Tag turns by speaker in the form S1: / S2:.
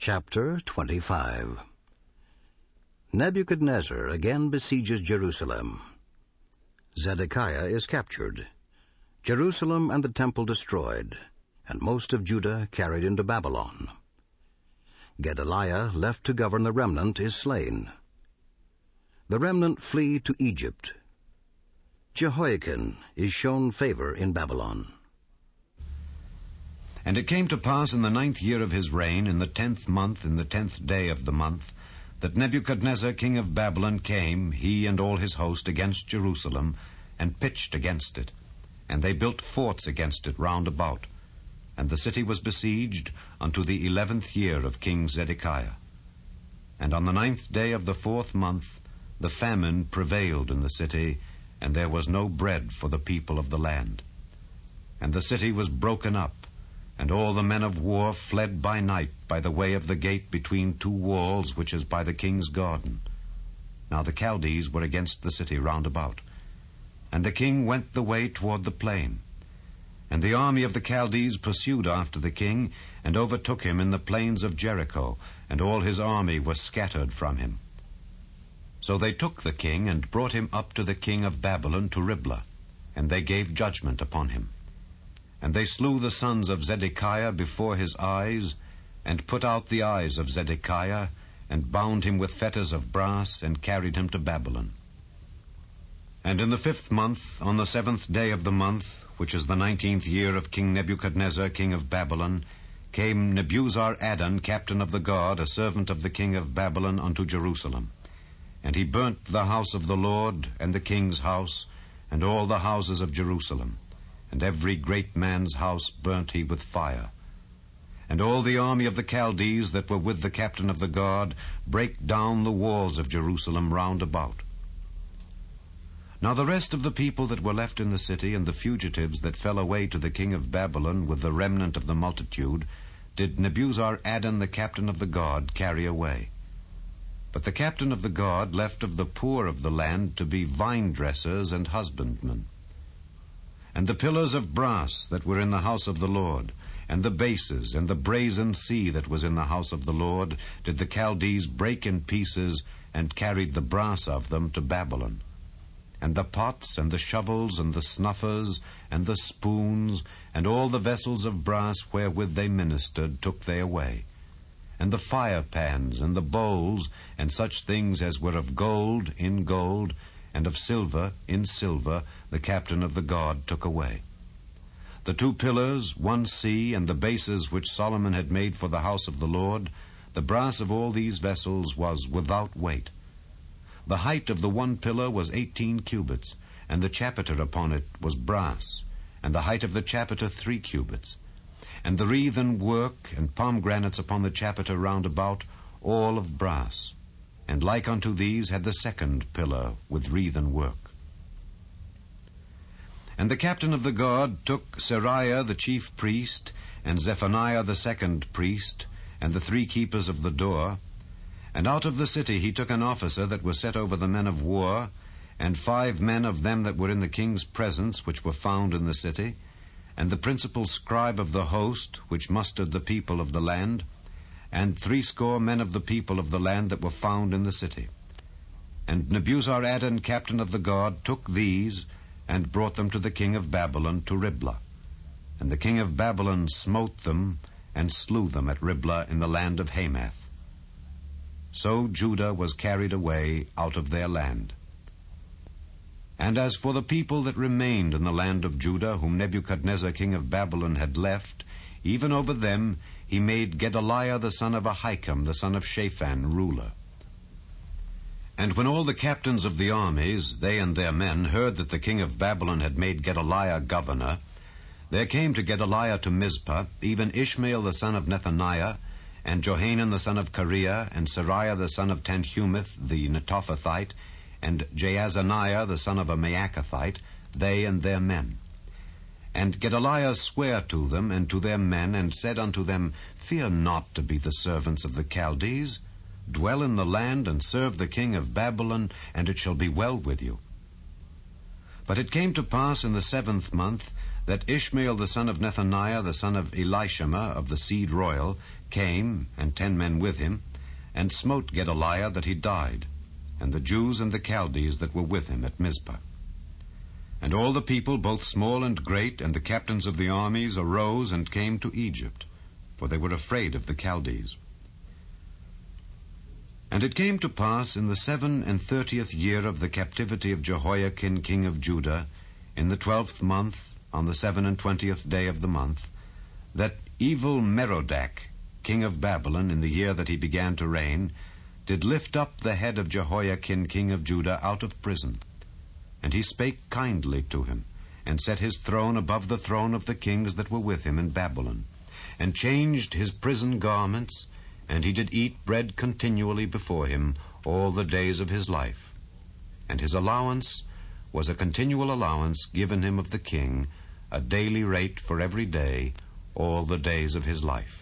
S1: Chapter 25. Nebuchadnezzar again besieges Jerusalem. Zedekiah is captured. Jerusalem and the temple destroyed, and most of Judah carried into Babylon. Gedaliah, left to govern the remnant, is slain. The remnant flee to Egypt. Jehoiakim is shown favor in Babylon.
S2: And it came to pass in the 9th year of his reign, in the 10th month, in the 10th day of the month, that Nebuchadnezzar king of Babylon came, he and all his host, against Jerusalem, and pitched against it. And they built forts against it round about. And the city was besieged unto the 11th year of King Zedekiah. And on the 9th day of the 4th month the famine prevailed in the city, and there was no bread for the people of the land. And the city was broken up, and all the men of war fled by night by the way of the gate between two walls, which is by the king's garden. Now the Chaldees were against the city round about. And the king went the way toward the plain. And the army of the Chaldees pursued after the king, and overtook him in the plains of Jericho, and all his army was scattered from him. So they took the king, and brought him up to the king of Babylon to Riblah, and they gave judgment upon him. And they slew the sons of Zedekiah before his eyes, and put out the eyes of Zedekiah, and bound him with fetters of brass, and carried him to Babylon. And in the 5th month, on the 7th day of the month, which is the 19th year of King Nebuchadnezzar king of Babylon, came Nebuzaradan captain of the guard, a servant of the king of Babylon, unto Jerusalem. And he burnt the house of the Lord, and the king's house, and all the houses of Jerusalem. And every great man's house burnt he with fire. And all the army of the Chaldees that were with the captain of the guard brake down the walls of Jerusalem round about. Now the rest of the people that were left in the city, and the fugitives that fell away to the king of Babylon with the remnant of the multitude, did Nebuzaradan the captain of the guard carry away. But the captain of the guard left of the poor of the land to be vine dressers and husbandmen. And the pillars of brass that were in the house of the Lord, and the bases, and the brazen sea that was in the house of the Lord, did the Chaldees break in pieces, and carried the brass of them to Babylon. And the pots, and the shovels, and the snuffers, and the spoons, and all the vessels of brass wherewith they ministered, took they away. And the fire pans, and the bowls, and such things as were of gold, in gold, and of silver, in silver, the captain of the guard took away. The 2 pillars, 1 sea, and the bases which Solomon had made for the house of the Lord, the brass of all these vessels was without weight. The height of the 1 pillar was 18 cubits, and the chapiter upon it was brass, and the height of the chapiter 3 cubits. And the wreathen work and pomegranates upon the chapiter round about, all of brass. And like unto these had the 2nd pillar with wreathen work. And the captain of the guard took Seraiah the chief priest, and Zephaniah the 2nd priest, and the 3 keepers of the door. And out of the city he took an officer that was set over the men of war, and 5 men of them that were in the king's presence, which were found in the city, and the principal scribe of the host, which mustered the people of the land, and 60 men of the people of the land that were found in the city. And Nebuzaradan captain of the guard took these, and brought them to the king of Babylon to Riblah. And the king of Babylon smote them, and slew them at Riblah in the land of Hamath. So Judah was carried away out of their land. And as for the people that remained in the land of Judah, whom Nebuchadnezzar king of Babylon had left, even over them he made Gedaliah the son of Ahikam, the son of Shaphan, ruler. And when all the captains of the armies, they and their men, heard that the king of Babylon had made Gedaliah governor, there came to Gedaliah to Mizpah, even Ishmael the son of Nethaniah, and Johanan the son of Kareah, and Seraiah the son of Tanhumeth the Netophathite, and Jaazaniah the son of a Maacathite, they and their men. And Gedaliah sware to them and to their men, and said unto them, Fear not to be the servants of the Chaldees. Dwell in the land, and serve the king of Babylon, and it shall be well with you. But it came to pass in the 7th month that Ishmael the son of Nethaniah, the son of Elishama of the seed royal, came, and 10 men with him, and smote Gedaliah that he died, and the Jews and the Chaldees that were with him at Mizpah. And all the people, both small and great, and the captains of the armies, arose and came to Egypt, for they were afraid of the Chaldees. And it came to pass in the 37th year of the captivity of Jehoiakim king of Judah, in the 12th month, on the 27th day of the month, that Evil-Merodach, king of Babylon, in the year that he began to reign, did lift up the head of Jehoiakim king of Judah out of prison. And he spake kindly to him, and set his throne above the throne of the kings that were with him in Babylon, and changed his prison garments, and he did eat bread continually before him all the days of his life. And his allowance was a continual allowance given him of the king, a daily rate for every day, all the days of his life.